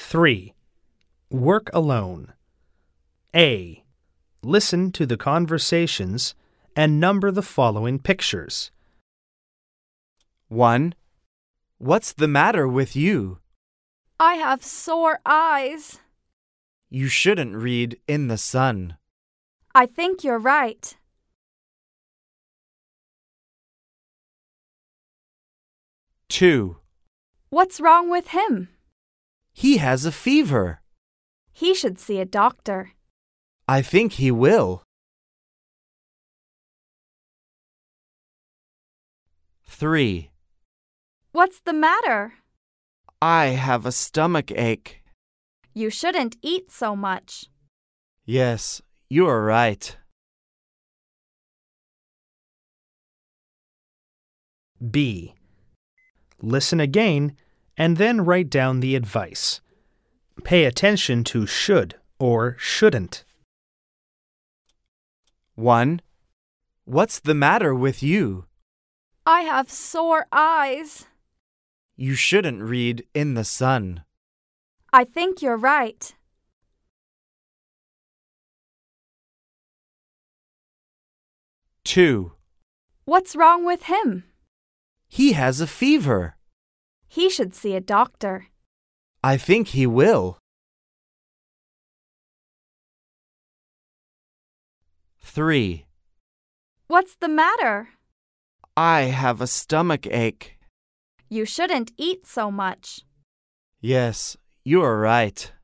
3. Work alone. A. Listen to the conversations and number the following pictures. 1. What's the matter with you? I have sore eyes. You shouldn't read in the sun. I think you're right. 2. What's wrong with him? He has a fever. He should see a doctor. I think he will. 3. What's the matter? I have a stomach ache. You shouldn't eat so much. Yes, you are right. B. Listen again and then write down the advice. Pay attention to should or shouldn't. 1. What's the matter with you? I have sore eyes. You shouldn't read in the sun. I think you're right. 2. What's wrong with him? He has a fever. He should see a doctor. I think he will. 3. What's the matter? I have a stomach ache. You shouldn't eat so much. Yes, you are right.